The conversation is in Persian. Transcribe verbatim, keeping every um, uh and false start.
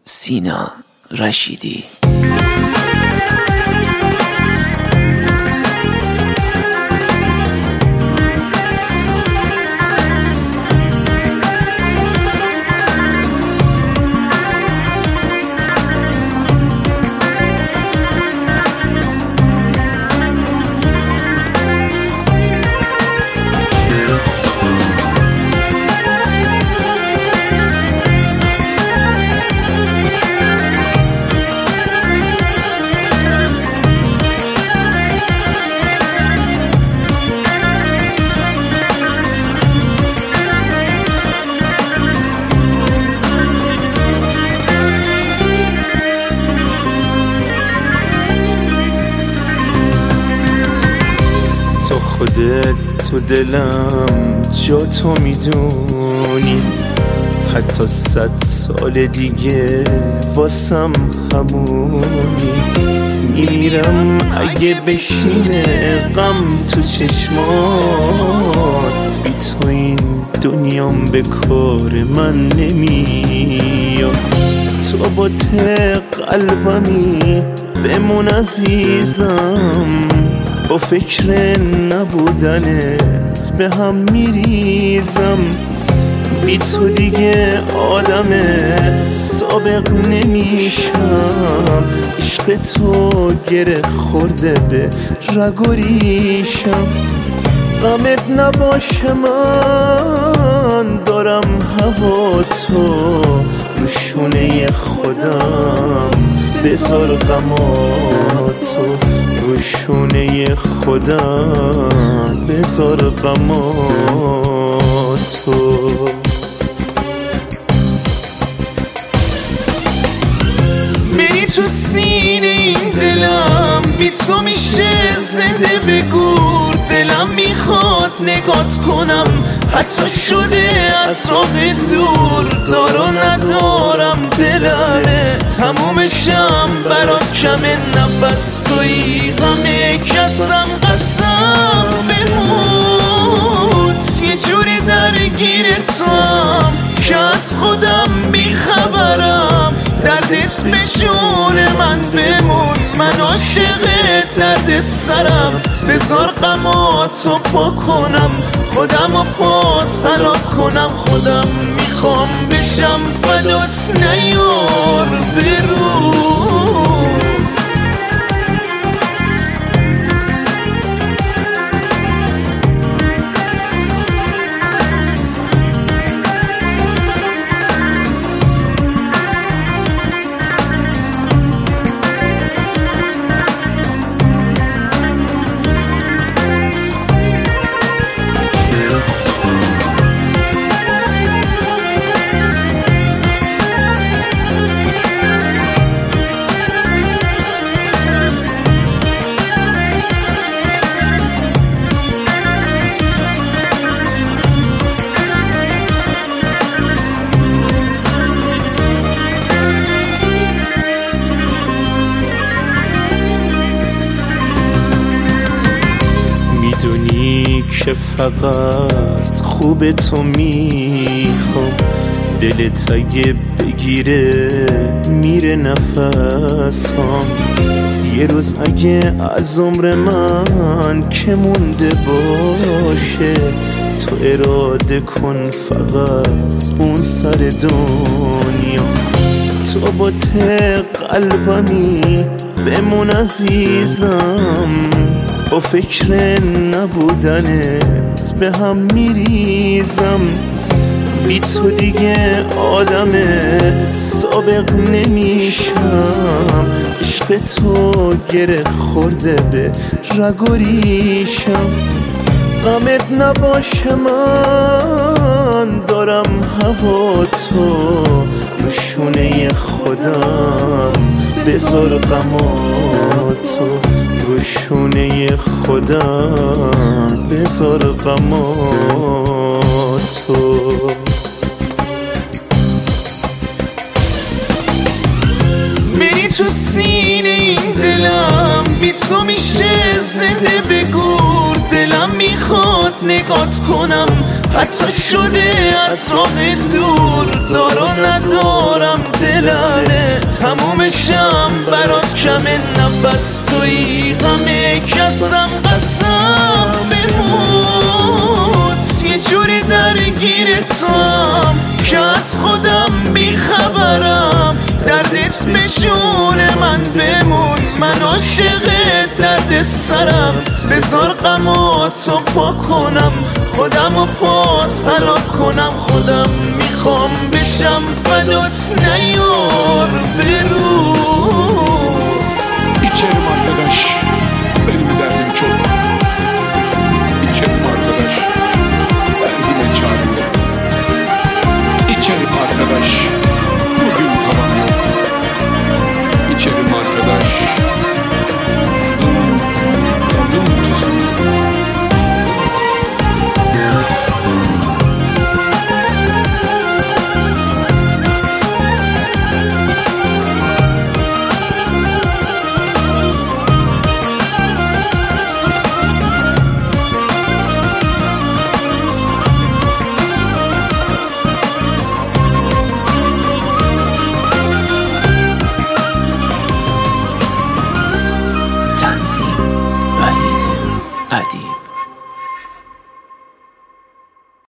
سینا رشیدی. خودت تو دلم جا تو میدونی، حتی صد سال دیگه واسم همونی. میرم اگه بشینه غم تو چشمات، بی تو این دنیام به کار من نمیاد. تو با ته قلبمی بمون عزیزم، با فکر نبودنت به هم میریزم. بی تو دیگه آدم سابق نمیشم، عشق تو گره خورده به رگ و ریشم. غمت نباشه من دارم هوا تو، رو شونه خودم بذار غماتو، رو شونه خودم بذار غماتو. بری تو سینه این دلم، بی تو میشه زنده به گور. دلم میخواد نگات کنم حتی شده از راه دور. دار و ندارم دلمه تمومشم برات کمه، نفس توی همه کسم قسم بموت. یه جوری درگیر توام که از خودم بیخبرم، دردت به جون من بمون. من عاشق درد سرم، بذار غماتو پا کنم، خودم و پات هلاک کنم. خودم میخوام بشم فدات نیار برو. میدونی که فقط خوب تو میخوام، دلت اگه بگیره میره نفسام. یه روز اگه از عمر من که مونده باشه، تو اراده کن فقط اون سر دنیا. تو با ته قلبمی بمون عزیزم، با فکر نبودنت به هم میریزم. بی تو دیگه آدم سابق نمیشم، عشق تو گره خورده به رگ و ریشم. غمت نباشه من دارم هوا تو، رو شونه خودم بذار غماتو، رو شونه خودم بذار غماتو. بری تو سینه این دلم، بی تو میشه زنده به گور. دلم میخواد باد نگات کنم، حتی شده از راه دور دار و ندارم دلمه، تمومشم برات کمه، نفس تویی همه کسم، قسم بموت یه جوری درگیر توام که از خودم بیخبرم، دردت به جون من بمون، من عاشق درد سرم، بذار غماتو پا کنم، خودم و پات حلا کنم، خودم میخوام بشم فدات نیومد